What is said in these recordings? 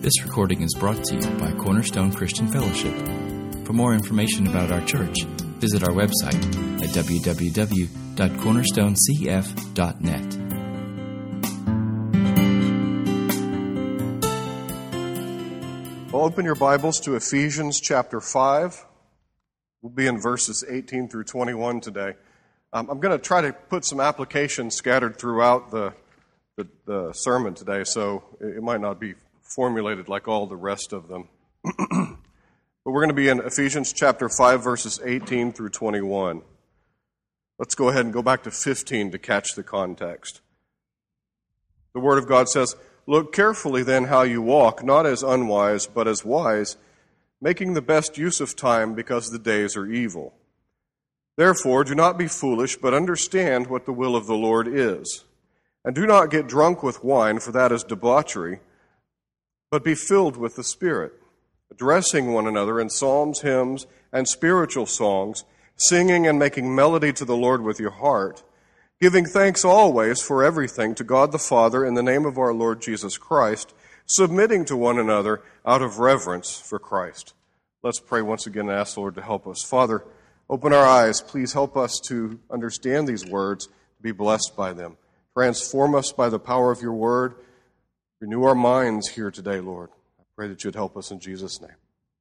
This recording is brought to you by Cornerstone Christian Fellowship. For more information about our church, visit our website at www.cornerstonecf.net. Well, open your Bibles to Ephesians chapter 5. We'll be in verses 18 through 21 today. I'm going to try to put some applications scattered throughout the sermon today, so it might not be formulated like all the rest of them. But we're going to be in Ephesians chapter 5, verses 18 through 21. Let's go ahead and go back to 15 to catch the context. The Word of God says, "Look carefully then how you walk, not as unwise, but as wise, making the best use of time because the days are evil. Therefore, do not be foolish, but understand what the will of the Lord is. And do not get drunk with wine, for that is debauchery, but be filled with the Spirit, addressing one another in psalms, hymns, and spiritual songs, singing and making melody to the Lord with your heart, giving thanks always for everything to God the Father in the name of our Lord Jesus Christ, submitting to one another out of reverence for Christ." Let's pray once again and ask the Lord to help us. Father, open our eyes. Please help us to understand these words, to be blessed by them. Transform us by the power of your word. Renew our minds here today, Lord. I pray that you'd help us in Jesus' name.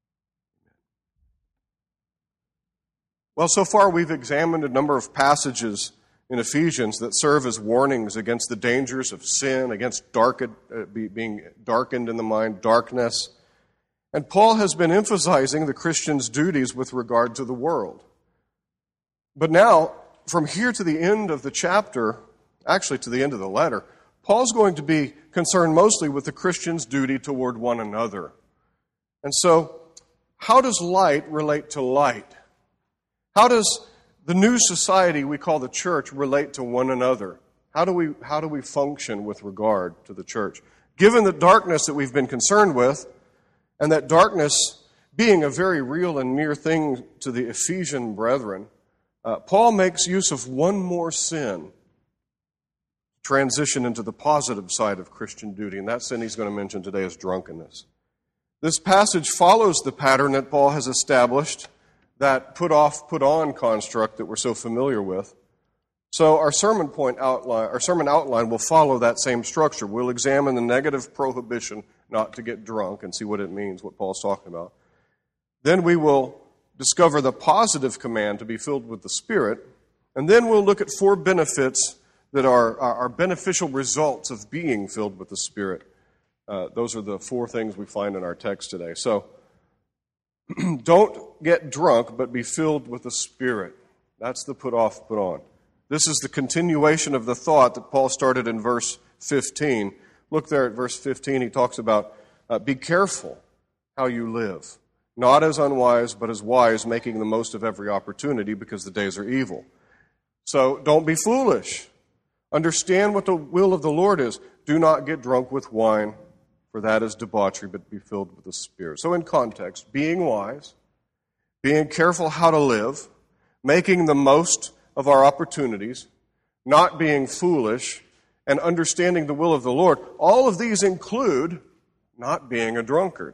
Well, so far we've examined a number of passages in Ephesians that serve as warnings against the dangers of sin, against being darkened in the mind, darkness. And Paul has been emphasizing the Christian's duties with regard to the world. But now, from here to the end of the chapter, actually to the end of the letter, Paul's going to be concerned mostly with the Christian's duty toward one another. And so, how does light relate to light? How does the new society we call the church relate to one another? How do we function with regard to the church? Given the darkness that we've been concerned with, and that darkness being a very real and near thing to the Ephesian brethren, Paul makes use of one more sin, transition into the positive side of Christian duty, and that sin he's going to mention today is drunkenness. This passage follows the pattern that Paul has established, that put-off, put-on construct that we're so familiar with. So our sermon outline will follow that same structure. We'll examine the negative prohibition not to get drunk and see what it means, what Paul's talking about. Then we will discover the positive command to be filled with the Spirit, and then we'll look at 4 benefits that are beneficial results of being filled with the Spirit. Those are the 4 things we find in our text today. So, don't get drunk, but be filled with the Spirit. That's the put off, put on. This is the continuation of the thought that Paul started in verse 15. Look there at verse 15. He talks about, be careful how you live. Not as unwise, but as wise, making the most of every opportunity because the days are evil. So, don't be foolish. Understand what the will of the Lord is. Do not get drunk with wine, for that is debauchery, but be filled with the Spirit. So in context, being wise, being careful how to live, making the most of our opportunities, not being foolish, and understanding the will of the Lord, all of these include not being a drunkard,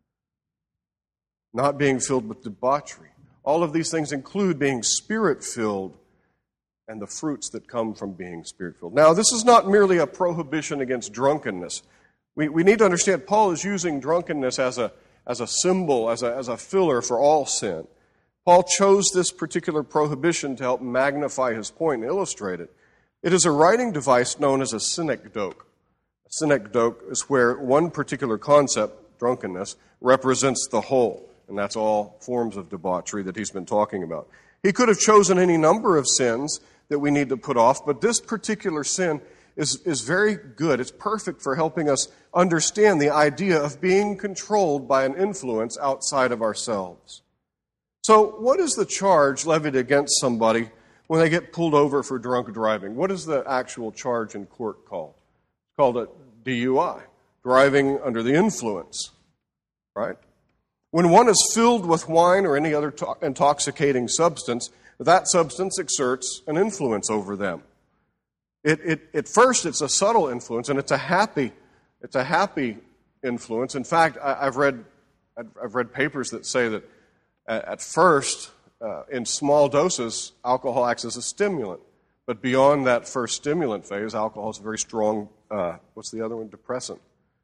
not being filled with debauchery. All of these things include being Spirit-filled, and the fruits that come from being Spirit-filled. Now, this is not merely a prohibition against drunkenness. We need to understand Paul is using drunkenness as a symbol, as a filler for all sin. Paul chose this particular prohibition to help magnify his point and illustrate it. It is a writing device known as a synecdoche. A synecdoche is where one particular concept, drunkenness, represents the whole, and that's all forms of debauchery that he's been talking about. He could have chosen any number of sins that we need to put off, but this particular sin is very good. It's perfect for helping us understand the idea of being controlled by an influence outside of ourselves. So what is the charge levied against somebody when they get pulled over for drunk driving? What is the actual charge in court called? It's called a DUI, driving under the influence, right? When one is filled with wine or any other intoxicating substance, that substance exerts an influence over them. At first, it's a subtle influence, and it's a happy influence. In fact, I've read papers that say that at first, in small doses, alcohol acts as a stimulant. But beyond that first stimulant phase, alcohol is a very strong, what's the other one? Depressant.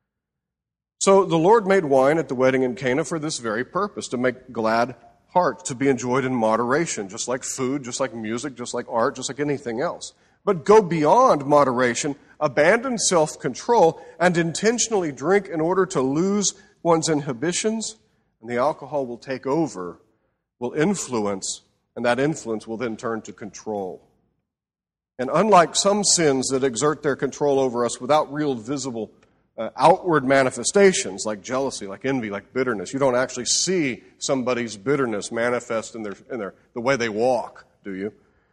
So the Lord made wine at the wedding in Cana for this very purpose, to make glad hearts, to be enjoyed in moderation, just like food, just like music, just like art, just like anything else. But go beyond moderation, abandon self-control, and intentionally drink in order to lose one's inhibitions, and the alcohol will take over, will influence, and that influence will then turn to control. And unlike some sins that exert their control over us without real visible outward manifestations, like jealousy, like envy, like bitterness, you don't actually see somebody's bitterness manifest in the way they walk, do you?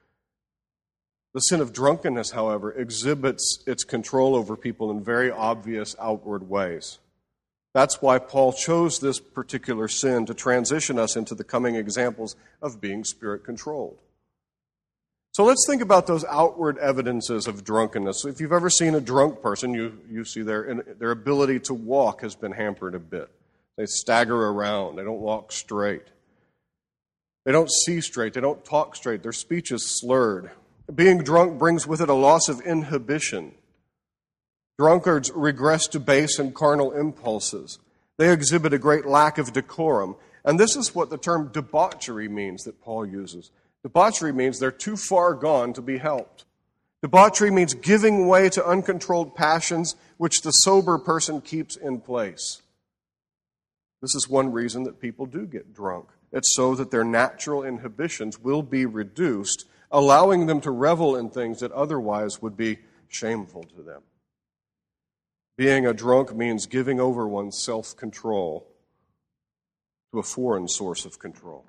The sin of drunkenness, however, exhibits its control over people in very obvious outward ways. That's why Paul chose this particular sin to transition us into the coming examples of being Spirit-controlled. So let's think about those outward evidences of drunkenness. If you've ever seen a drunk person, you see their ability to walk has been hampered a bit. They stagger around. They don't walk straight. They don't see straight. They don't talk straight. Their speech is slurred. Being drunk brings with it a loss of inhibition. Drunkards regress to base and carnal impulses. They exhibit a great lack of decorum. And this is what the term debauchery means that Paul uses. Debauchery means they're too far gone to be helped. Debauchery means giving way to uncontrolled passions which the sober person keeps in place. This is one reason that people do get drunk. It's so that their natural inhibitions will be reduced, allowing them to revel in things that otherwise would be shameful to them. Being a drunk means giving over one's self-control to a foreign source of control.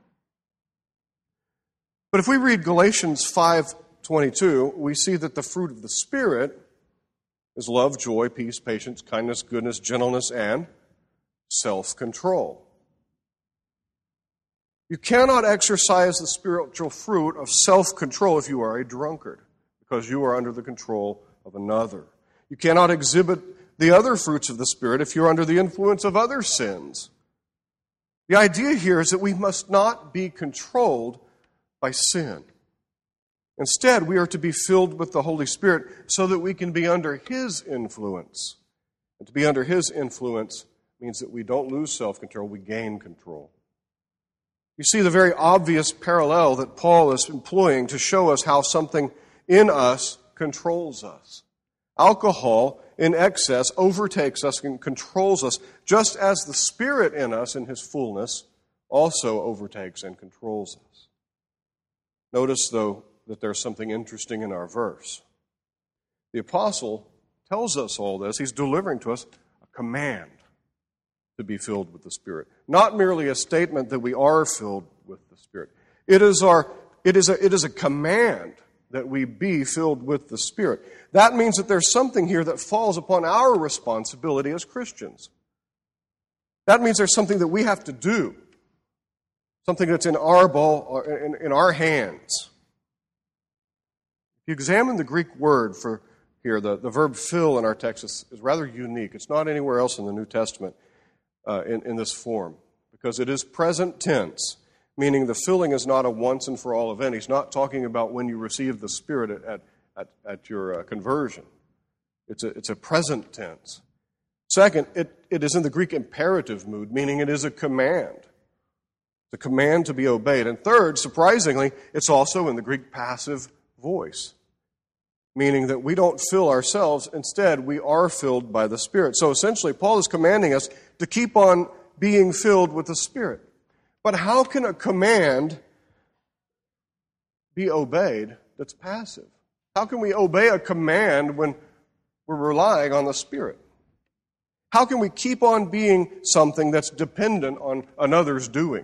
But if we read Galatians 5:22, we see that the fruit of the Spirit is love, joy, peace, patience, kindness, goodness, gentleness, and self-control. You cannot exercise the spiritual fruit of self-control if you are a drunkard, because you are under the control of another. You cannot exhibit the other fruits of the Spirit if you're under the influence of other sins. The idea here is that we must not be controlled by sin. Instead, we are to be filled with the Holy Spirit so that we can be under His influence. And to be under His influence means that we don't lose self-control, we gain control. You see the very obvious parallel that Paul is employing to show us how something in us controls us. Alcohol in excess overtakes us and controls us, just as the Spirit in us in His fullness also overtakes and controls us. Notice, though, that there's something interesting in our verse. The apostle tells us all this. He's delivering to us a command to be filled with the Spirit. Not merely a statement that we are filled with the Spirit. It is a command that we be filled with the Spirit. That means that there's something here that falls upon our responsibility as Christians. That means there's something that we have to do. Something that's in our ball, or in our hands. If you examine the Greek word for here, the verb fill in our text is rather unique. It's not anywhere else in the New Testament in this form, because it is present tense, meaning the filling is not a once and for all event. He's not talking about when you receive the Spirit at your conversion. It's a present tense. Second, it is in the Greek imperative mood, meaning it is a command. The command to be obeyed. And third, surprisingly, it's also in the Greek passive voice, meaning that we don't fill ourselves. Instead, we are filled by the Spirit. So essentially, Paul is commanding us to keep on being filled with the Spirit. But how can a command be obeyed that's passive? How can we obey a command when we're relying on the Spirit? How can we keep on being something that's dependent on another's doing?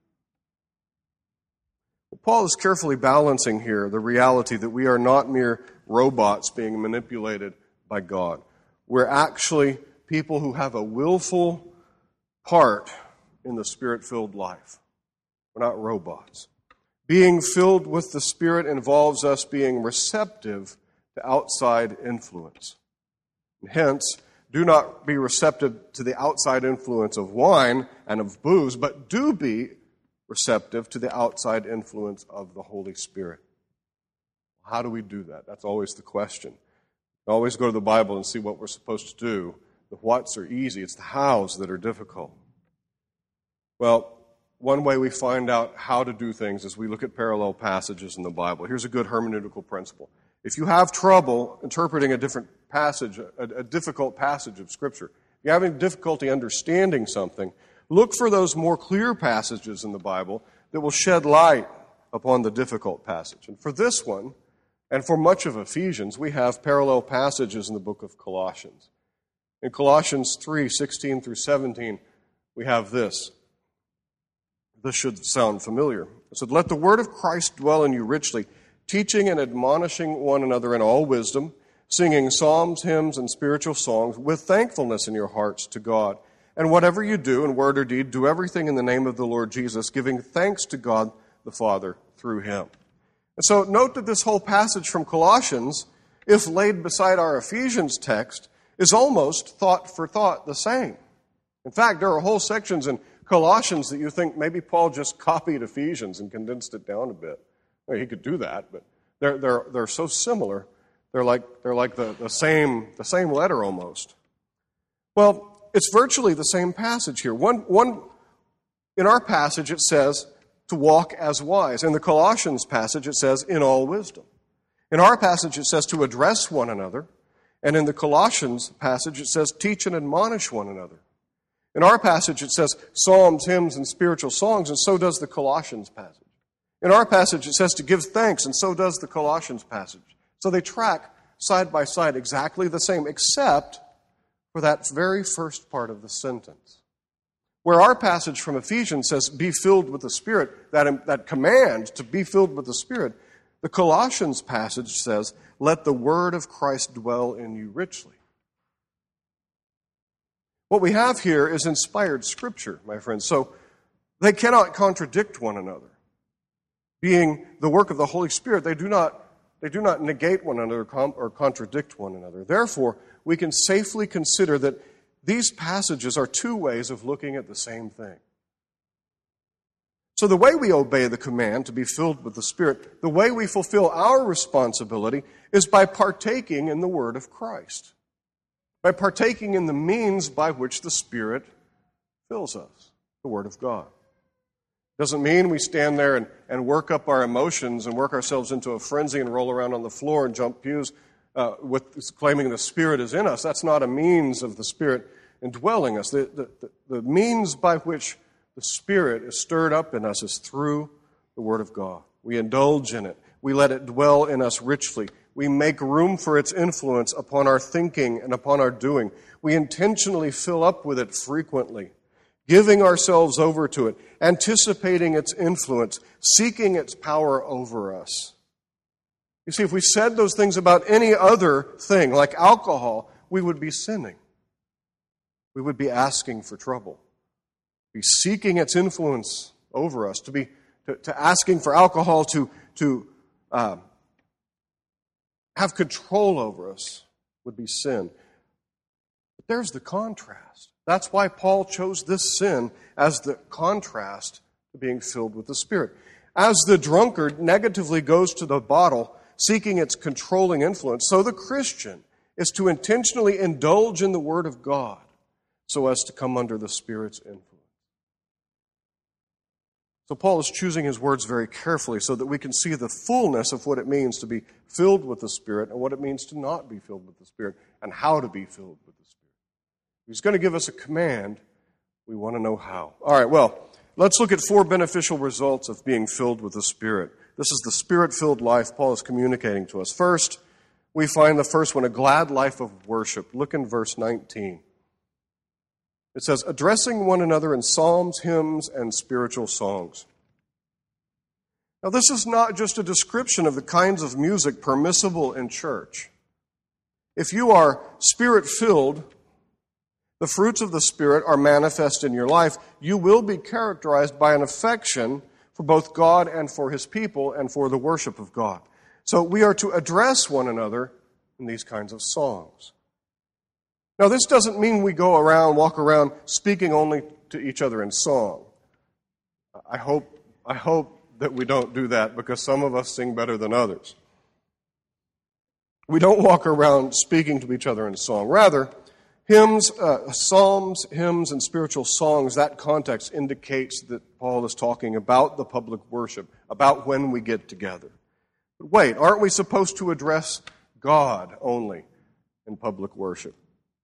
Paul is carefully balancing here the reality that we are not mere robots being manipulated by God. We're actually people who have a willful part in the Spirit-filled life. We're not robots. Being filled with the Spirit involves us being receptive to outside influence. And hence, Do not be receptive to the outside influence of wine and of booze, but do be receptive to the outside influence of the Holy Spirit. How do we do that? That's always the question. We always go to the Bible and see what we're supposed to do. The whats are easy. It's the hows that are difficult. Well, one way we find out how to do things is we look at parallel passages in the Bible. Here's a good hermeneutical principle. If you have trouble interpreting a different passage, a difficult passage of Scripture, if you're having difficulty understanding something, look for those more clear passages in the Bible that will shed light upon the difficult passage. And for this one, and for much of Ephesians, we have parallel passages in the book of Colossians. In Colossians 3:16 through 17, we have this. This should sound familiar. It said, "Let the word of Christ dwell in you richly, teaching and admonishing one another in all wisdom, singing psalms, hymns, and spiritual songs with thankfulness in your hearts to God. And whatever you do in word or deed, do everything in the name of the Lord Jesus, giving thanks to God the Father through him." And so note that this whole passage from Colossians, if laid beside our Ephesians text, is almost thought for thought the same. In fact, there are whole sections in Colossians that you think maybe Paul just copied Ephesians and condensed it down a bit. Well, he could do that, but they're so similar. They're like the same letter almost. Well, it's virtually the same passage here. One in our passage it says to walk as wise. In the Colossians passage it says in all wisdom. In our passage it says to address one another, and in the Colossians passage it says teach and admonish one another. In our passage it says psalms, hymns, and spiritual songs, and so does the Colossians passage. In our passage it says to give thanks, and so does the Colossians passage. So they track side by side exactly the same, except for that very first part of the sentence. Where our passage from Ephesians says, be filled with the Spirit, that command to be filled with the Spirit, the Colossians passage says, let the word of Christ dwell in you richly. What we have here is inspired Scripture, my friends, so they cannot contradict one another. Being the work of the Holy Spirit, they do not negate one another or contradict one another. Therefore, we can safely consider that these passages are two ways of looking at the same thing. So the way we obey the command to be filled with the Spirit, the way we fulfill our responsibility is by partaking in the Word of Christ, by partaking in the means by which the Spirit fills us, the Word of God. Doesn't mean we stand there and work up our emotions and work ourselves into a frenzy and roll around on the floor and jump pews with claiming the Spirit is in us. That's not a means of the Spirit indwelling us. The means by which the Spirit is stirred up in us is through the Word of God. We indulge in it. We let it dwell in us richly. We make room for its influence upon our thinking and upon our doing. We intentionally fill up with it frequently, giving ourselves over to it, anticipating its influence, seeking its power over us. You see, if we said those things about any other thing, like alcohol, we would be sinning. We would be asking for trouble, be seeking its influence over us, to asking for alcohol to have control over us would be sin. But there's the contrast. That's why Paul chose this sin as the contrast to being filled with the Spirit. As the drunkard negatively goes to the bottle, seeking its controlling influence, so the Christian is to intentionally indulge in the Word of God so as to come under the Spirit's influence. So Paul is choosing his words very carefully so that we can see the fullness of what it means to be filled with the Spirit and what it means to not be filled with the Spirit and how to be filled with the Spirit. He's going to give us a command. We want to know how. All right, well, let's look at 4 beneficial results of being filled with the Spirit. This is the Spirit-filled life Paul is communicating to us. First, we find the first one, a glad life of worship. Look in verse 19. It says, addressing one another in psalms, hymns, and spiritual songs. Now, this is not just a description of the kinds of music permissible in church. If you are Spirit-filled, the fruits of the Spirit are manifest in your life. You will be characterized by an affection for both God and for His people and for the worship of God. So we are to address one another in these kinds of songs. Now, this doesn't mean we walk around speaking only to each other in song. I hope that we don't do that, because some of us sing better than others. We don't walk around speaking to each other in song. Rather, hymns, psalms, hymns, and spiritual songs, that context indicates that Paul is talking about the public worship, about when we get together. But wait, aren't we supposed to address God only in public worship?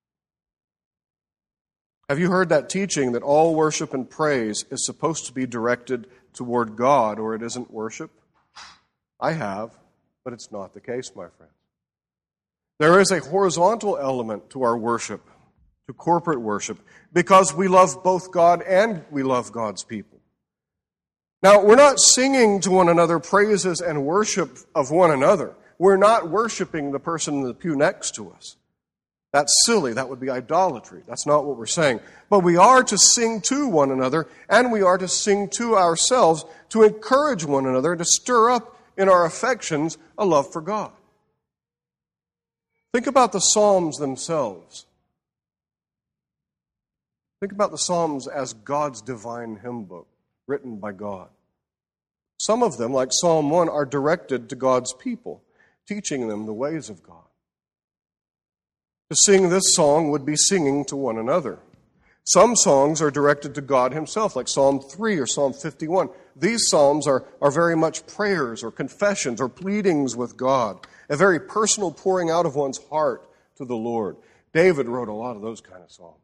Have you heard that teaching that all worship and praise is supposed to be directed toward God, or it isn't worship? I have, but it's not the case, my friends. There is a horizontal element to our worship, to corporate worship, because we love both God and we love God's people. Now, we're not singing to one another praises and worship of one another. We're not worshiping the person in the pew next to us. That's silly. That would be idolatry. That's not what we're saying. But we are to sing to one another, and we are to sing to ourselves to encourage one another, to stir up in our affections a love for God. Think about the Psalms themselves. Think about the Psalms as God's divine hymn book, written by God. Some of them, like Psalm 1, are directed to God's people, teaching them the ways of God. To sing this song would be singing to one another. Some songs are directed to God himself, like Psalm 3 or Psalm 51. These psalms are very much prayers or confessions or pleadings with God, a very personal pouring out of one's heart to the Lord. David wrote a lot of those kind of psalms.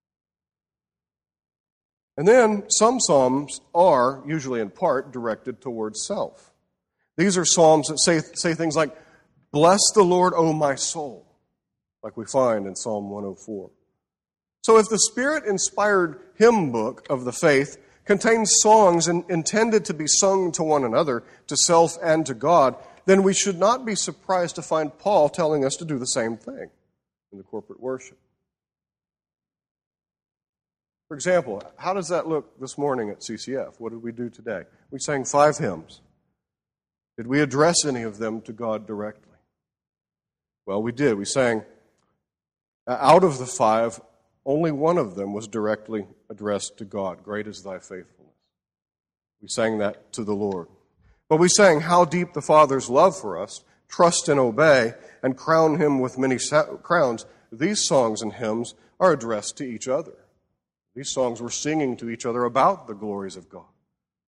And then some psalms are, usually in part, directed towards self. These are psalms that say things like, "Bless the Lord, O my soul," like we find in Psalm 104. So if the Spirit-inspired hymn book of the faith contains songs intended to be sung to one another, to self and to God, then we should not be surprised to find Paul telling us to do the same thing in the corporate worship. For example, how does that look this morning at CCF? What did we do today? We sang 5 hymns. Did we address any of them to God directly? Well, we did. We sang, out of the 5, only one of them was directly addressed to God. Great is thy faithfulness. We sang that to the Lord. But we sang, how deep the Father's love for us, trust and obey, and crown him with many crowns. These songs and hymns are addressed to each other. These songs we're singing to each other about the glories of God.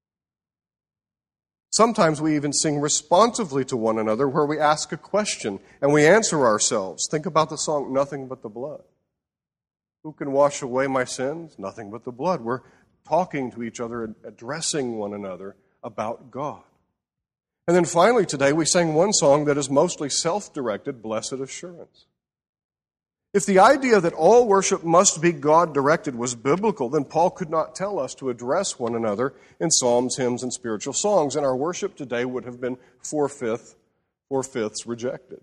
Sometimes we even sing responsively to one another, where we ask a question and we answer ourselves. Think about the song, Nothing But the Blood. Who can wash away my sins? Nothing but the blood. We're talking to each other, addressing one another about God. And then finally today, we sang one song that is mostly self-directed, Blessed Assurance. If the idea that all worship must be God-directed was biblical, then Paul could not tell us to address one another in psalms, hymns, and spiritual songs, and our worship today would have been four-fifths rejected.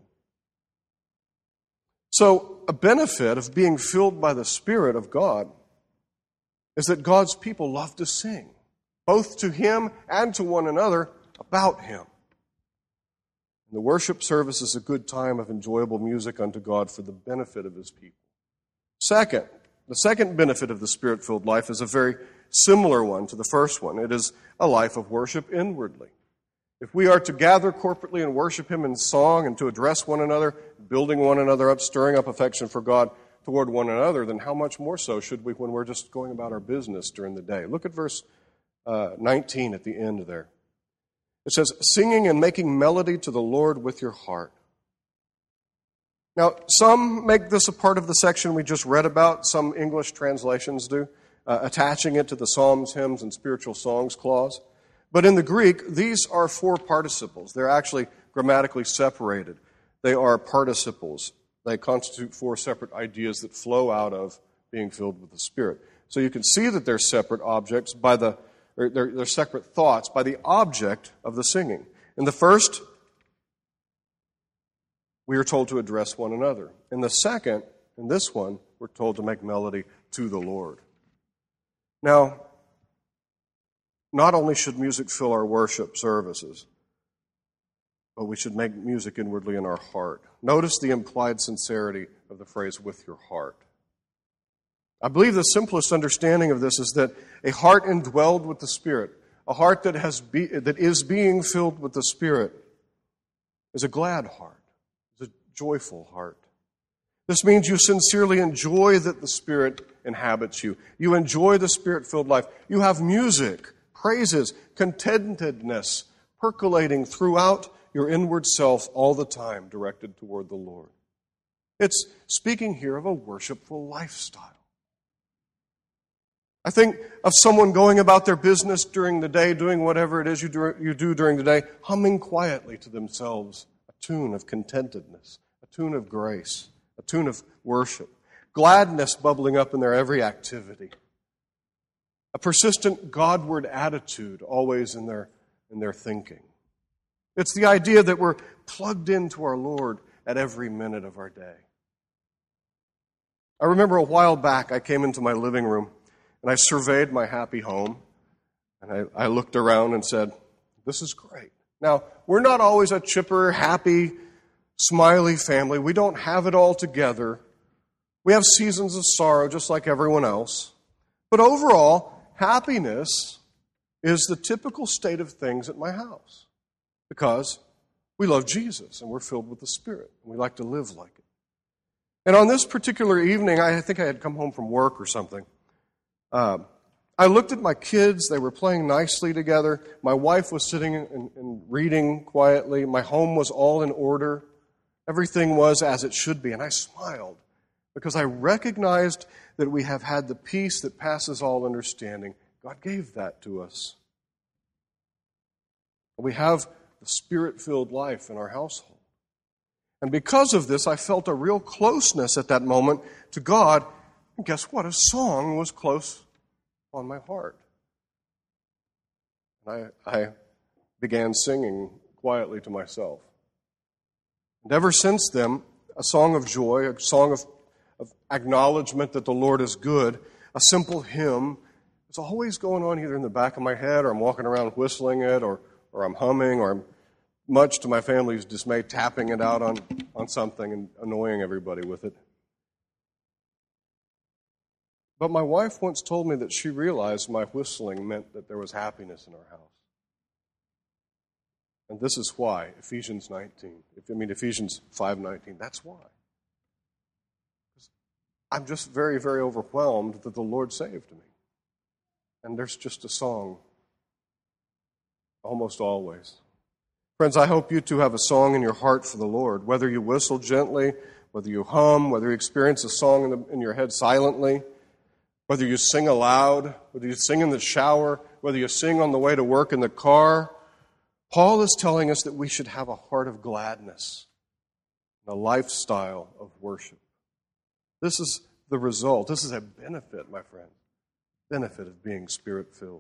So, a benefit of being filled by the Spirit of God is that God's people love to sing, both to Him and to one another about Him. The worship service is a good time of enjoyable music unto God for the benefit of His people. Second, the second benefit of the Spirit-filled life is a very similar one to the first one. It is a life of worship inwardly. If we are to gather corporately and worship Him in song and to address one another, building one another up, stirring up affection for God toward one another, then how much more so should we when we're just going about our business during the day? Look at verse 19 at the end there. It says, singing and making melody to the Lord with your heart. Now, some make this a part of the section we just read about. Some English translations do, attaching it to the Psalms, hymns, and spiritual songs clause. But in the Greek, these are 4 participles. They're actually grammatically separated. They are participles. They constitute 4 separate ideas that flow out of being filled with the Spirit. So you can see that they're separate objects by they're separate thoughts by the object of the singing. In the first, we are told to address one another. In the second, in this one, we're told to make melody to the Lord. Now, not only should music fill our worship services, but we should make music inwardly in our heart. Notice the implied sincerity of the phrase, with your heart. I believe the simplest understanding of this is that a heart indwelled with the Spirit, a heart that is being filled with the Spirit, is a glad heart, is a joyful heart. This means you sincerely enjoy that the Spirit inhabits you. You enjoy the Spirit-filled life. You have music, praises, contentedness percolating throughout your inward self all the time directed toward the Lord. It's speaking here of a worshipful lifestyle. I think of someone going about their business during the day, doing whatever it is you do during the day, humming quietly to themselves a tune of contentedness, a tune of grace, a tune of worship, gladness bubbling up in their every activity, a persistent Godward attitude always in their thinking. It's the idea that we're plugged into our Lord at every minute of our day. I remember a while back I came into my living room and I surveyed my happy home, and I looked around and said, this is great. Now, we're not always a chipper, happy, smiley family. We don't have it all together. We have seasons of sorrow just like everyone else. But overall, happiness is the typical state of things at my house because we love Jesus and we're filled with the Spirit and we like to live like it. And on this particular evening, I think I had come home from work or something. I looked at my kids. They were playing nicely together. My wife was sitting and reading quietly. My home was all in order. Everything was as it should be. And I smiled because I recognized that we have had the peace that passes all understanding. God gave that to us. We have the Spirit-filled life in our household. And because of this, I felt a real closeness at that moment to God. And guess what? A song was close on my heart. And I began singing quietly to myself. And ever since then, a song of joy, a song of acknowledgement that the Lord is good, a simple hymn, is always going on either in the back of my head or I'm walking around whistling it or I'm humming or I'm, much to my family's dismay, tapping it out on something and annoying everybody with it. But my wife once told me that she realized my whistling meant that there was happiness in our house. And this is why, Ephesians 5:19, that's why. I'm just very, very overwhelmed that the Lord saved me. And there's just a song, almost always. Friends, I hope you too have a song in your heart for the Lord. Whether you whistle gently, whether you hum, whether you experience a song in your head silently, whether you sing aloud, whether you sing in the shower, whether you sing on the way to work in the car, Paul is telling us that we should have a heart of gladness, a lifestyle of worship. This is the result. This is a benefit, my friend. Benefit of being Spirit-filled.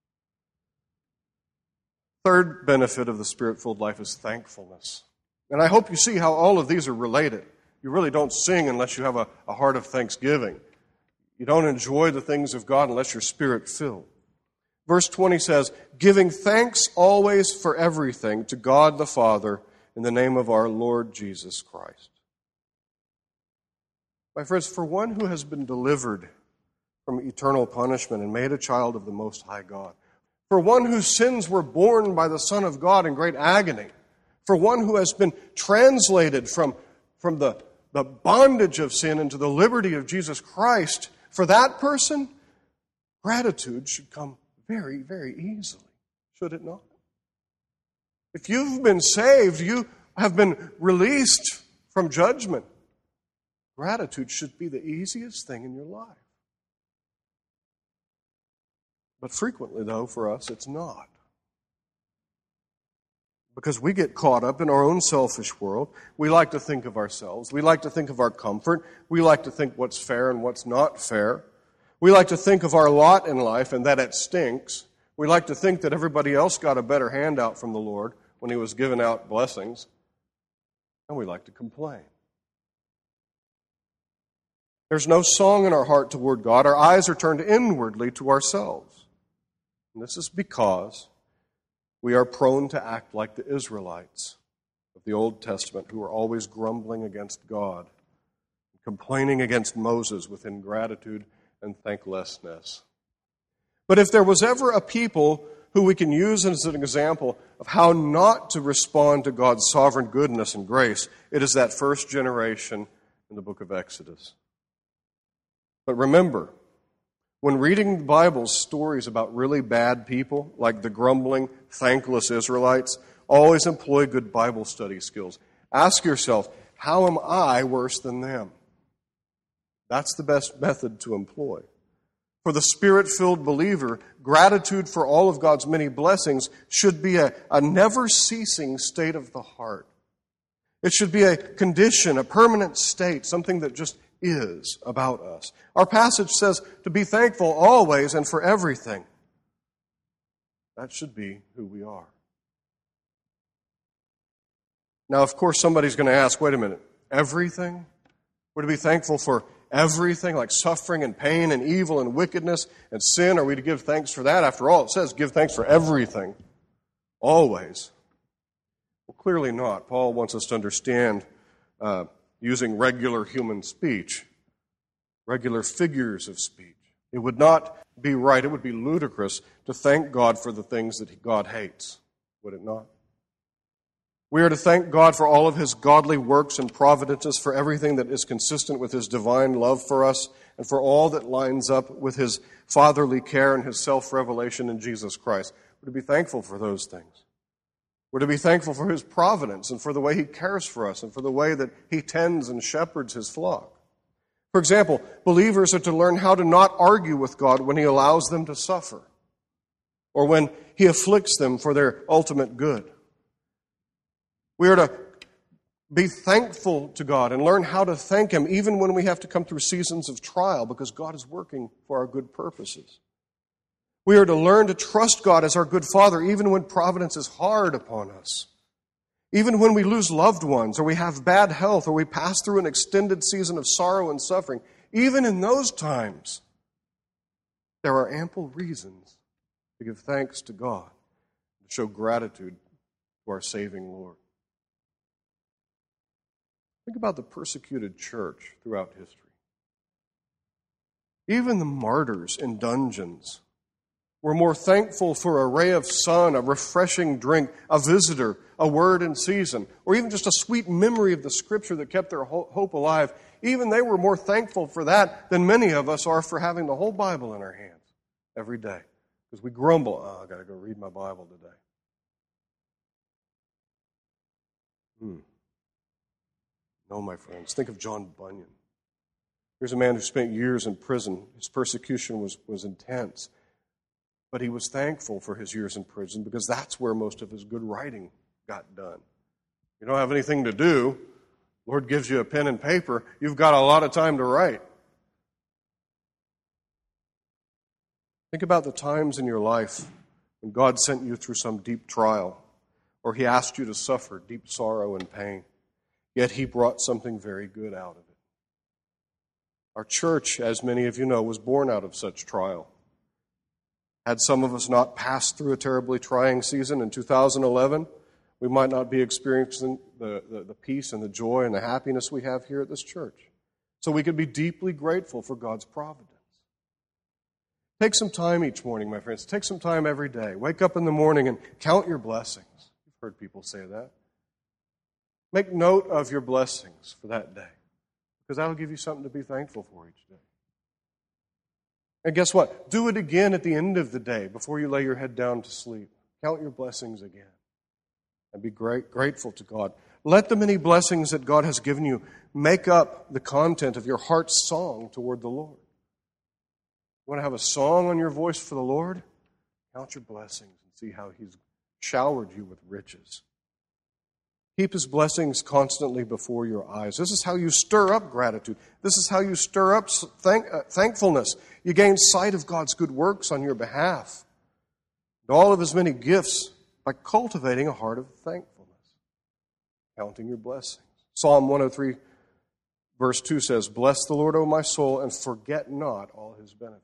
Third benefit of the Spirit-filled life is thankfulness. And I hope you see how all of these are related. You really don't sing unless you have a heart of thanksgiving. You don't enjoy the things of God unless you're Spirit-filled. Verse 20 says, giving thanks always for everything to God the Father in the name of our Lord Jesus Christ. My friends, for one who has been delivered from eternal punishment and made a child of the Most High God, for one whose sins were borne by the Son of God in great agony, for one who has been translated from the bondage of sin into the liberty of Jesus Christ, for that person, gratitude should come very, very easily, should it not? If you've been saved, you have been released from judgment, gratitude should be the easiest thing in your life. But frequently, though, for us, it's not. Because we get caught up in our own selfish world. We like to think of ourselves. We like to think of our comfort. We like to think what's fair and what's not fair. We like to think of our lot in life and that it stinks. We like to think that everybody else got a better handout from the Lord when He was giving out blessings. And we like to complain. There's no song in our heart toward God. Our eyes are turned inwardly to ourselves. And this is because we are prone to act like the Israelites. of the Old Testament who were always grumbling against God, complaining against Moses with ingratitude and thanklessness. But if there was ever a people who we can use as an example of how not to respond to God's sovereign goodness and grace, it is that first generation in the book of Exodus. But remember, when reading the Bible's stories about really bad people, like the grumbling, thankless Israelites, always employ good Bible study skills. Ask yourself, how am I worse than them? That's the best method to employ. For the Spirit-filled believer, gratitude for all of God's many blessings should be a never-ceasing state of the heart. It should be a condition, a permanent state, something that just is about us. Our passage says to be thankful always and for everything. That should be who we are. Now, of course, somebody's going to ask, wait a minute, everything? We're to be thankful for everything, like suffering and pain and evil and wickedness and sin? Are we to give thanks for that? After all, it says give thanks for everything, always. Well, clearly not. Paul wants us to understand using regular human speech, regular figures of speech. It would not be right, it would be ludicrous to thank God for the things that God hates, would it not? We are to thank God for all of His godly works and providences, for everything that is consistent with His divine love for us, and for all that lines up with His fatherly care and His self-revelation in Jesus Christ. We're to be thankful for those things. We're to be thankful for His providence and for the way He cares for us and for the way that He tends and shepherds His flock. For example, believers are to learn how to not argue with God when He allows them to suffer or when He afflicts them for their ultimate good. We are to be thankful to God and learn how to thank Him even when we have to come through seasons of trial, because God is working for our good purposes. We are to learn to trust God as our good Father even when providence is hard upon us. Even when we lose loved ones or we have bad health or we pass through an extended season of sorrow and suffering, even in those times, there are ample reasons to give thanks to God, to show gratitude to our saving Lord. Think about the persecuted church throughout history. Even the martyrs in dungeons were more thankful for a ray of sun, a refreshing drink, a visitor, a word in season, or even just a sweet memory of the Scripture that kept their hope alive. Even they were more thankful for that than many of us are for having the whole Bible in our hands every day. Because we grumble, I've got to go read my Bible today. No, my friends. Think of John Bunyan. Here's a man who spent years in prison. His persecution was intense. But he was thankful for his years in prison because that's where most of his good writing got done. You don't have anything to do. The Lord gives you a pen and paper. You've got a lot of time to write. Think about the times in your life when God sent you through some deep trial or He asked you to suffer deep sorrow and pain. Yet He brought something very good out of it. Our church, as many of you know, was born out of such trial. Had some of us not passed through a terribly trying season in 2011, we might not be experiencing the peace and the joy and the happiness we have here at this church. So we could be deeply grateful for God's providence. Take some time each morning, my friends. Take some time every day. Wake up in the morning and count your blessings. You've heard people say that. Make note of your blessings for that day, because that'll give you something to be thankful for each day. And guess what? Do it again at the end of the day before you lay your head down to sleep. Count your blessings again and be grateful to God. Let the many blessings that God has given you make up the content of your heart's song toward the Lord. You want to have a song on your voice for the Lord? Count your blessings and see how He's showered you with riches. Keep His blessings constantly before your eyes. This is how you stir up gratitude. This is how you stir up thankfulness. You gain sight of God's good works on your behalf and all of His many gifts by cultivating a heart of thankfulness, counting your blessings. Psalm 103, verse 2 says, "Bless the Lord, O my soul, and forget not all His benefits."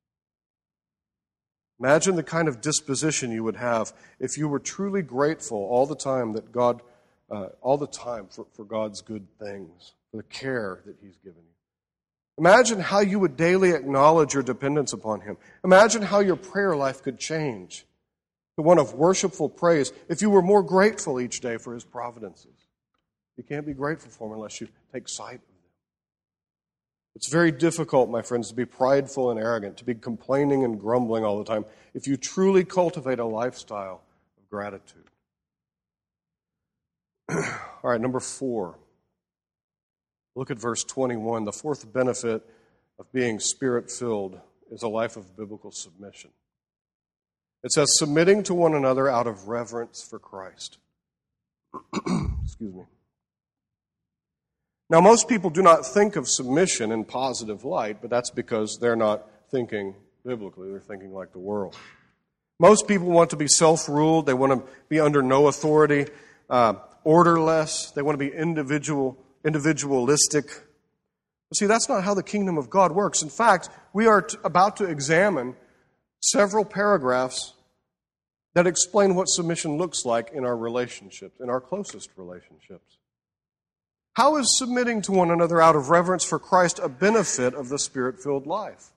Imagine the kind of disposition you would have if you were truly grateful all the time that God all the time for God's good things, for the care that He's given you. Imagine how you would daily acknowledge your dependence upon Him. Imagine how your prayer life could change to one of worshipful praise if you were more grateful each day for His providences. You can't be grateful for Him unless you take sight of them. It's very difficult, my friends, to be prideful and arrogant, to be complaining and grumbling all the time, if you truly cultivate a lifestyle of gratitude. All right, number 4. Look at verse 21. The fourth benefit of being Spirit-filled is a life of biblical submission. It says, submitting to one another out of reverence for Christ. Excuse me. Now, most people do not think of submission in positive light, but that's because they're not thinking biblically. They're thinking like the world. Most people want to be self-ruled. They want to be under no authority, orderless. They want to be individualistic. But see, that's not how the kingdom of God works. In fact, we are about to examine several paragraphs that explain what submission looks like in our relationships, in our closest relationships. How is submitting to one another out of reverence for Christ a benefit of the Spirit-filled life?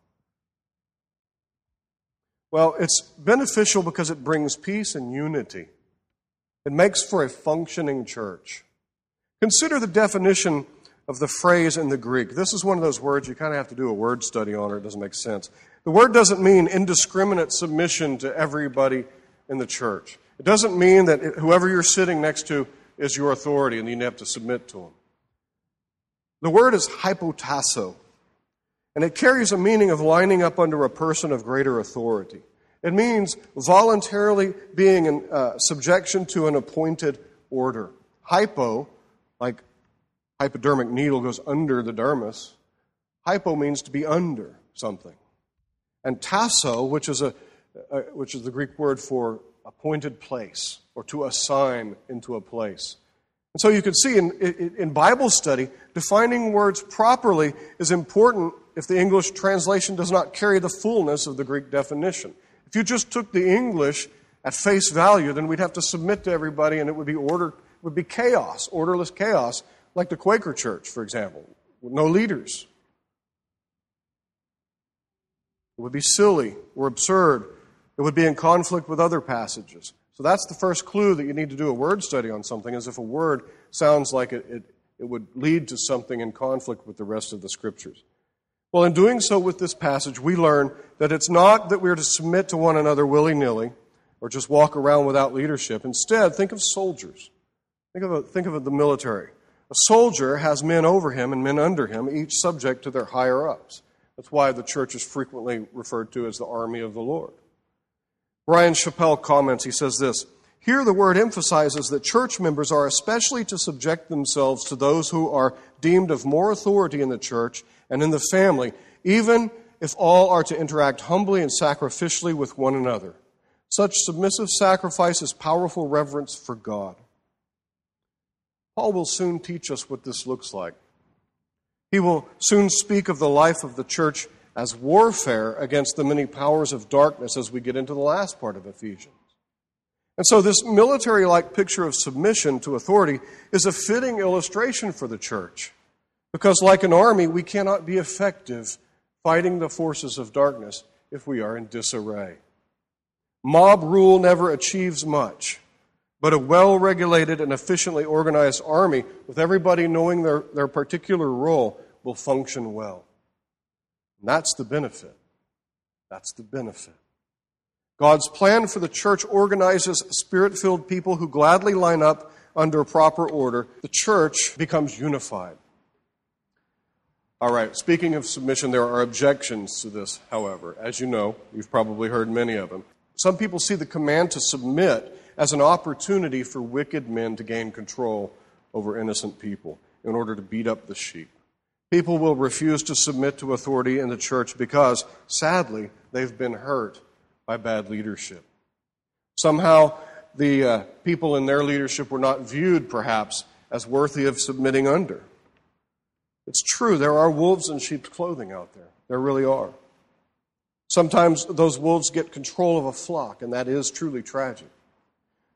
Well, it's beneficial because it brings peace and unity. It makes for a functioning church. Consider the definition of the phrase in the Greek. This is one of those words you kind of have to do a word study on or it doesn't make sense. The word doesn't mean indiscriminate submission to everybody in the church. It doesn't mean that whoever you're sitting next to is your authority and you have to submit to them. The word is hypotasso, and it carries a meaning of lining up under a person of greater authority. It means voluntarily being in subjection to an appointed order. Hypo, like hypodermic needle goes under the dermis. Hypo means to be under something. And tasso, which is the Greek word for appointed place, or to assign into a place. And so you can see in Bible study, defining words properly is important if the English translation does not carry the fullness of the Greek definition. If you just took the English at face value, then we'd have to submit to everybody and it would be chaos, orderless chaos, like the Quaker Church, for example, with no leaders. It would be silly or absurd. It would be in conflict with other passages. So that's the first clue that you need to do a word study on something, is if a word sounds like it would lead to something in conflict with the rest of the Scriptures. Well, in doing so with this passage, we learn that it's not that we're to submit to one another willy-nilly or just walk around without leadership. Instead, think of soldiers. Think of the military. A soldier has men over him and men under him, each subject to their higher-ups. That's why the church is frequently referred to as the army of the Lord. Brian Chappell comments, he says this, here the word emphasizes that church members are especially to subject themselves to those who are deemed of more authority in the church and in the family, even if all are to interact humbly and sacrificially with one another. Such submissive sacrifice is powerful reverence for God. Paul will soon teach us what this looks like. He will soon speak of the life of the church as warfare against the many powers of darkness as we get into the last part of Ephesians. And so this military-like picture of submission to authority is a fitting illustration for the church. Because like an army, we cannot be effective fighting the forces of darkness if we are in disarray. Mob rule never achieves much, but a well-regulated and efficiently organized army with everybody knowing their particular role will function well. And that's the benefit. That's the benefit. God's plan for the church organizes Spirit-filled people who gladly line up under proper order. The church becomes unified. All right, speaking of submission, there are objections to this, however. As you know, you've probably heard many of them. Some people see the command to submit as an opportunity for wicked men to gain control over innocent people in order to beat up the sheep. People will refuse to submit to authority in the church because, sadly, they've been hurt by bad leadership. Somehow, the people in their leadership were not viewed, perhaps, as worthy of submitting under. It's true, there are wolves in sheep's clothing out there. There really are. Sometimes those wolves get control of a flock, and that is truly tragic.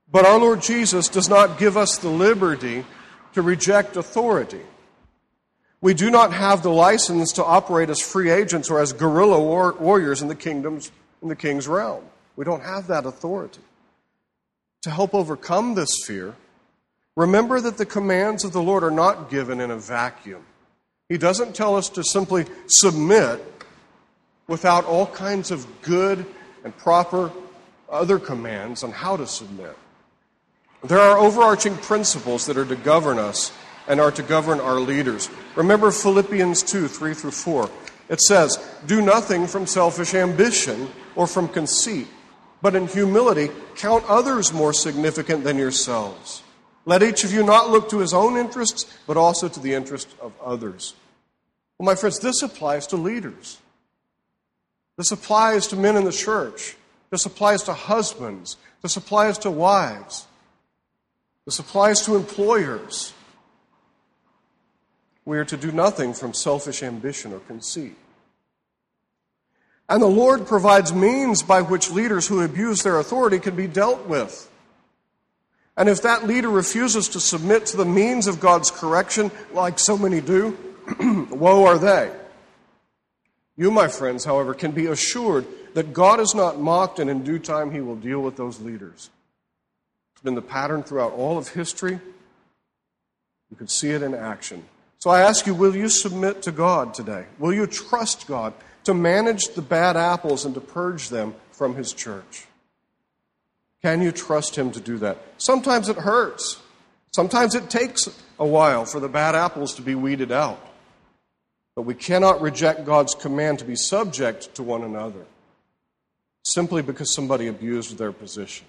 But our Lord Jesus does not give us the liberty to reject authority. We do not have the license to operate as free agents or as guerrilla warriors in the king's realm. We don't have that authority. To help overcome this fear, remember that the commands of the Lord are not given in a vacuum. He doesn't tell us to simply submit without all kinds of good and proper other commands on how to submit. There are overarching principles that are to govern us and are to govern our leaders. Remember Philippians 2, 3 through 4. It says, "Do nothing from selfish ambition or from conceit, but in humility count others more significant than yourselves. Let each of you not look to his own interests, but also to the interest of others." Well, my friends, this applies to leaders. This applies to men in the church. This applies to husbands. This applies to wives. This applies to employers. We are to do nothing from selfish ambition or conceit. And the Lord provides means by which leaders who abuse their authority can be dealt with. And if that leader refuses to submit to the means of God's correction, like so many do, woe are they. You, my friends, however, can be assured that God is not mocked, and in due time He will deal with those leaders. It's been the pattern throughout all of history. You can see it in action. So I ask you, will you submit to God today? Will you trust God to manage the bad apples and to purge them from His church? Can you trust Him to do that? Sometimes it hurts. Sometimes it takes a while for the bad apples to be weeded out. But we cannot reject God's command to be subject to one another simply because somebody abused their position.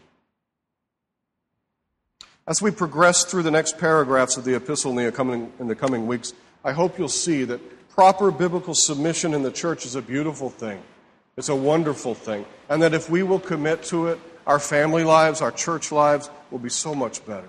As we progress through the next paragraphs of the epistle in the coming weeks, I hope you'll see that proper biblical submission in the church is a beautiful thing. It's a wonderful thing. And that if we will commit to it, our family lives, our church lives will be so much better.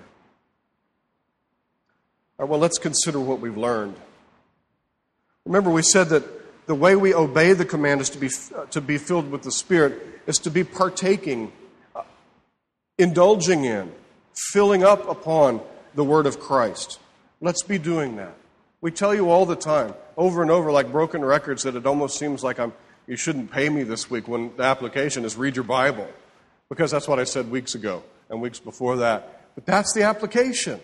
All right, well, let's consider what we've learned. Remember, we said that the way we obey the command is to be filled with the Spirit, is to be partaking, indulging in, filling up upon the Word of Christ. Let's be doing that. We tell you all the time, over and over, like broken records, that it almost seems like you shouldn't pay me this week when the application is read your Bible. Because that's what I said weeks ago and weeks before that. But that's the application.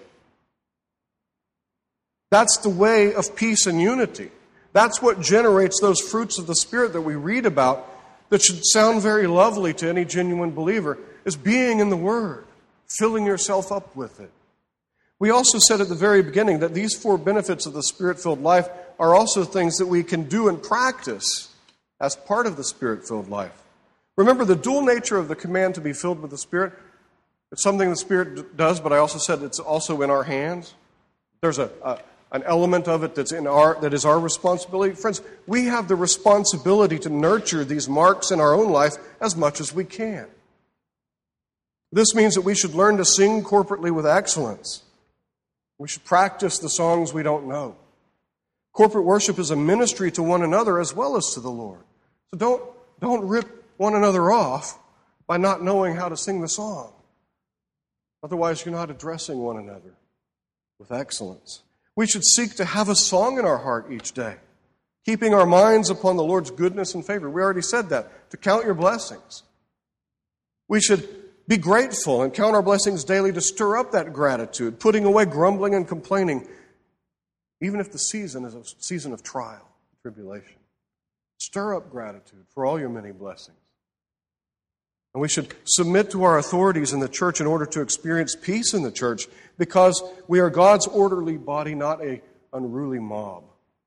That's the way of peace and unity. That's what generates those fruits of the Spirit that we read about that should sound very lovely to any genuine believer, is being in the Word, filling yourself up with it. We also said at the very beginning that these 4 benefits of the Spirit-filled life are also things that we can do and practice as part of the Spirit-filled life. Remember, the dual nature of the command to be filled with the Spirit, it's something the Spirit does, but I also said it's also in our hands. There's an element of it that is our responsibility. Friends, we have the responsibility to nurture these marks in our own life as much as we can. This means that we should learn to sing corporately with excellence. We should practice the songs we don't know. Corporate worship is a ministry to one another as well as to the Lord. So don't rip one another off by not knowing how to sing the song. Otherwise, you're not addressing one another with excellence. We should seek to have a song in our heart each day, keeping our minds upon the Lord's goodness and favor. We already said that, to count your blessings. We should be grateful and count our blessings daily to stir up that gratitude, putting away grumbling and complaining, even if the season is a season of trial, tribulation. Stir up gratitude for all your many blessings. And we should submit to our authorities in the church in order to experience peace in the church, because we are God's orderly body, not an unruly mob.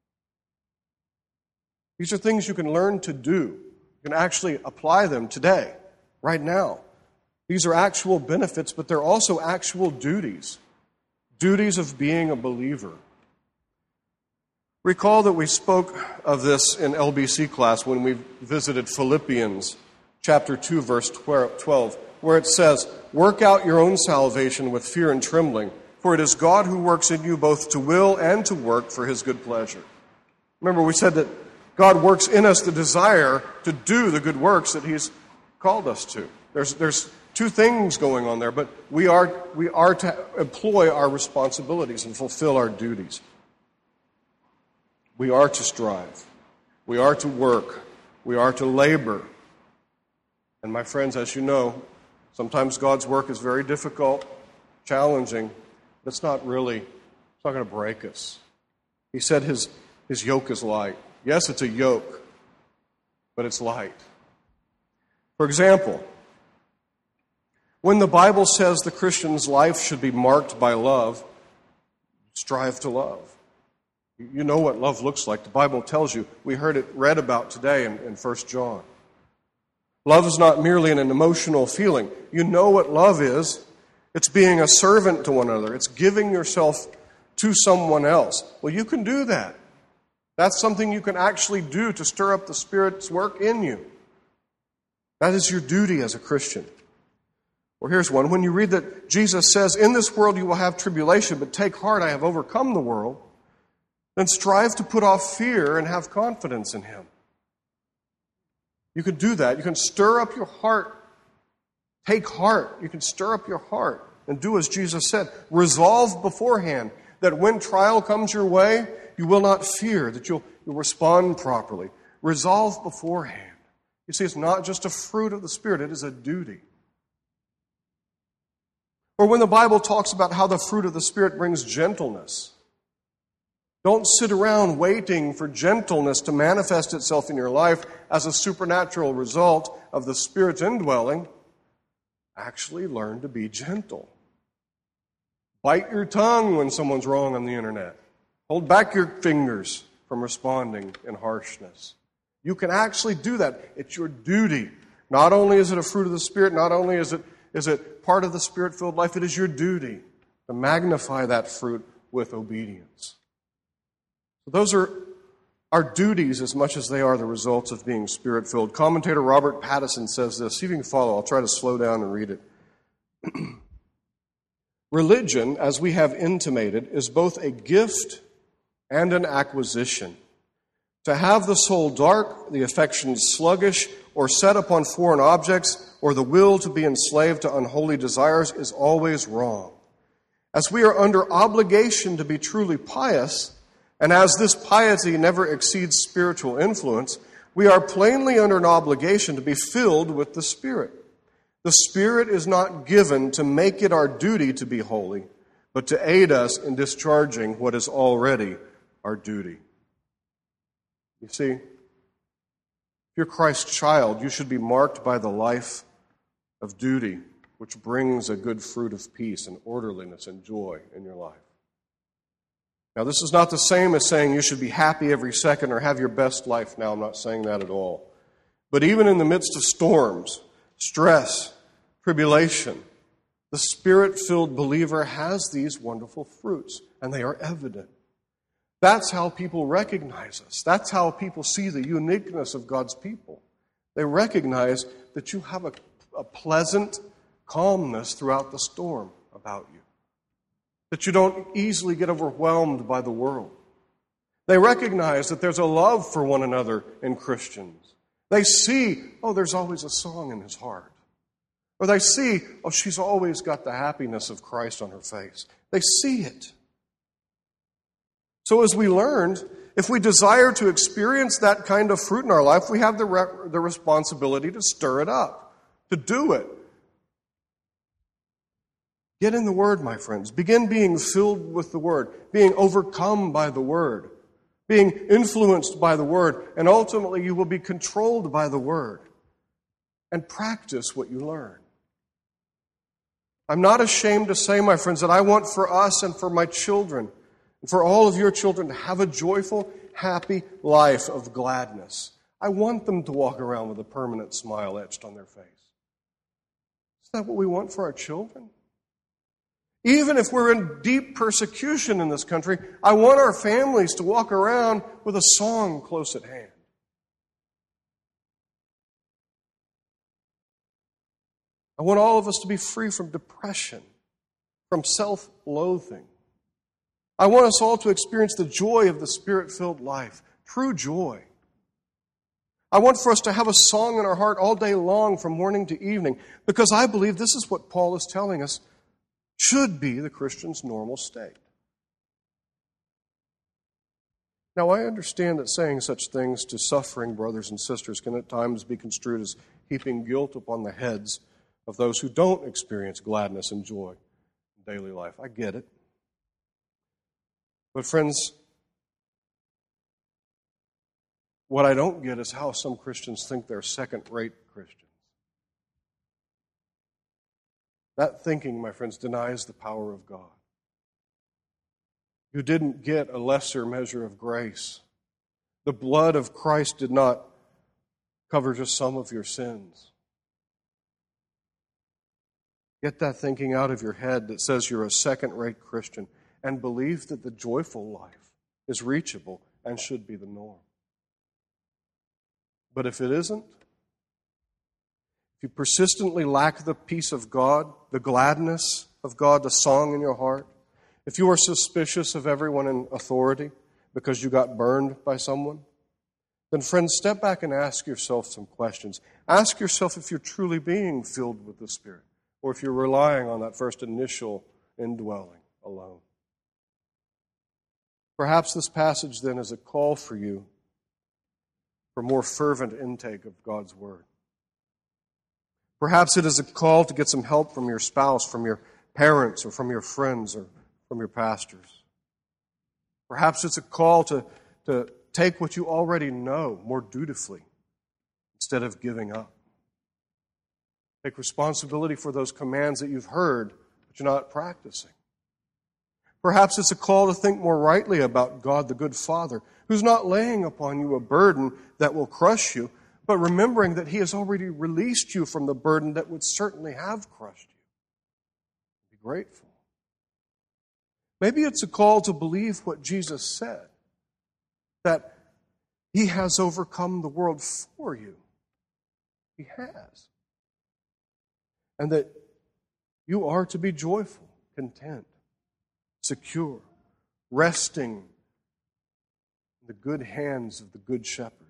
These are things you can learn to do. You can actually apply them today, right now. These are actual benefits, but they're also actual duties. Duties of being a believer. Recall that we spoke of this in LBC class when we visited Philippians chapter 2, verse 12, where it says, "Work out your own salvation with fear and trembling, for it is God who works in you both to will and to work for His good pleasure." Remember, we said that God works in us the desire to do the good works that He's called us to. There's two things going on there, but we are to employ our responsibilities and fulfill our duties. We are to strive. We are to work. We are to labor. And my friends, as you know, sometimes God's work is very difficult, challenging, but it's not going to break us. He said his yoke is light. Yes, it's a yoke, but it's light. For example, when the Bible says the Christian's life should be marked by love, strive to love. You know what love looks like. The Bible tells you. We heard it read about today in 1 John. Love is not merely an emotional feeling. You know what love is. It's being a servant to one another. It's giving yourself to someone else. Well, you can do that. That's something you can actually do to stir up the Spirit's work in you. That is your duty as a Christian. Well, here's one. When you read that Jesus says, "In this world you will have tribulation, but take heart, I have overcome the world," then strive to put off fear and have confidence in Him. You can do that. You can stir up your heart. Take heart. You can stir up your heart and do as Jesus said. Resolve beforehand that when trial comes your way, you will not fear, that you'll respond properly. Resolve beforehand. You see, it's not just a fruit of the Spirit, it is a duty. Or when the Bible talks about how the fruit of the Spirit brings gentleness, don't sit around waiting for gentleness to manifest itself in your life as a supernatural result of the Spirit's indwelling. Actually learn to be gentle. Bite your tongue when someone's wrong on the internet. Hold back your fingers from responding in harshness. You can actually do that. It's your duty. Not only is it a fruit of the Spirit, not only is it part of the Spirit-filled life, it is your duty to magnify that fruit with obedience. So those are our duties as much as they are the results of being Spirit-filled. Commentator Robert Pattison says this. See if you can follow. I'll try to slow down and read it. Religion, as we have intimated, is both a gift and an acquisition. To have the soul dark, the affections sluggish, or set upon foreign objects, or the will to be enslaved to unholy desires is always wrong. As we are under obligation to be truly pious, and as this piety never exceeds spiritual influence, we are plainly under an obligation to be filled with the Spirit. The Spirit is not given to make it our duty to be holy, but to aid us in discharging what is already our duty. You see, if you're Christ's child, you should be marked by the life of duty, which brings a good fruit of peace and orderliness and joy in your life. Now, this is not the same as saying you should be happy every second or have your best life now. I'm not saying that at all. But even in the midst of storms, stress, tribulation, the Spirit-filled believer has these wonderful fruits, and they are evident. That's how people recognize us. That's how people see the uniqueness of God's people. They recognize that you have a pleasant calmness throughout the storm about you, that you don't easily get overwhelmed by the world. They recognize that there's a love for one another in Christians. They see, there's always a song in his heart. Or they see, she's always got the happiness of Christ on her face. They see it. So as we learned, if we desire to experience that kind of fruit in our life, we have the responsibility to stir it up, to do it. Get in the Word, my friends. Begin being filled with the Word, being overcome by the Word, being influenced by the Word, and ultimately you will be controlled by the Word. And practice what you learn. I'm not ashamed to say, my friends, that I want for us and for my children, and for all of your children, to have a joyful, happy life of gladness. I want them to walk around with a permanent smile etched on their face. Is that what we want for our children? Even if we're in deep persecution in this country, I want our families to walk around with a song close at hand. I want all of us to be free from depression, from self-loathing. I want us all to experience the joy of the Spirit-filled life, true joy. I want for us to have a song in our heart all day long from morning to evening, because I believe this is what Paul is telling us should be the Christian's normal state. Now, I understand that saying such things to suffering brothers and sisters can at times be construed as heaping guilt upon the heads of those who don't experience gladness and joy in daily life. I get it. But friends, what I don't get is how some Christians think they're second-rate Christians. That thinking, my friends, denies the power of God. You didn't get a lesser measure of grace. The blood of Christ did not cover just some of your sins. Get that thinking out of your head that says you're a second-rate Christian, and believe that the joyful life is reachable and should be the norm. But if it isn't, if you persistently lack the peace of God, the gladness of God, the song in your heart, if you are suspicious of everyone in authority because you got burned by someone, then friends, step back and ask yourself some questions. Ask yourself if you're truly being filled with the Spirit, or if you're relying on that first initial indwelling alone. Perhaps this passage then is a call for you for more fervent intake of God's Word. Perhaps it is a call to get some help from your spouse, from your parents, or from your friends, or from your pastors. Perhaps it's a call to take what you already know more dutifully instead of giving up. Take responsibility for those commands that you've heard, but you're not practicing. Perhaps it's a call to think more rightly about God, the good Father, who's not laying upon you a burden that will crush you, but remembering that He has already released you from the burden that would certainly have crushed you. Be grateful. Maybe it's a call to believe what Jesus said, that He has overcome the world for you. He has. And that you are to be joyful, content, secure, resting in the good hands of the Good Shepherd.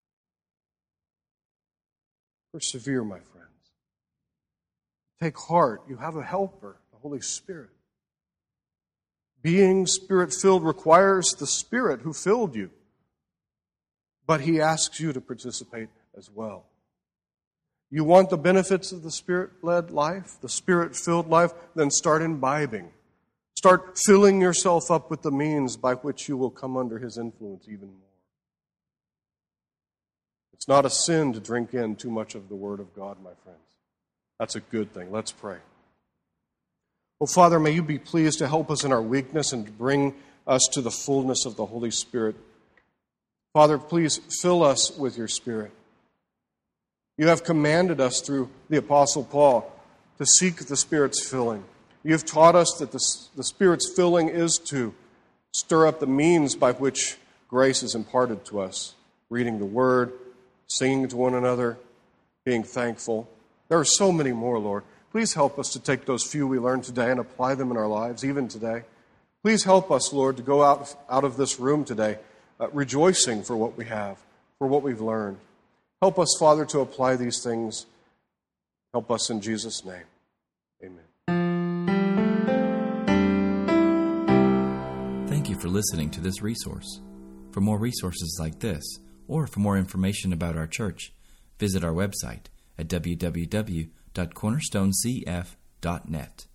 Persevere, my friends. Take heart. You have a helper, the Holy Spirit. Being Spirit-filled requires the Spirit who filled you, but He asks you to participate as well. You want the benefits of the Spirit-led life, the Spirit-filled life, then start imbibing. Start filling yourself up with the means by which you will come under His influence even more. It's not a sin to drink in too much of the Word of God, my friends. That's a good thing. Let's pray. Oh, Father, may You be pleased to help us in our weakness and to bring us to the fullness of the Holy Spirit. Father, please fill us with Your Spirit. You have commanded us through the Apostle Paul to seek the Spirit's filling. You have taught us that the Spirit's filling is to stir up the means by which grace is imparted to us. Reading the Word, singing to one another, being thankful. There are so many more, Lord. Please help us to take those few we learned today and apply them in our lives, even today. Please help us, Lord, to go out of this room today rejoicing for what we have, for what we've learned. Help us, Father, to apply these things. Help us in Jesus' name. Amen. Thank you for listening to this resource. For more resources like this, or for more information about our church, visit our website at www.cornerstonecf.net.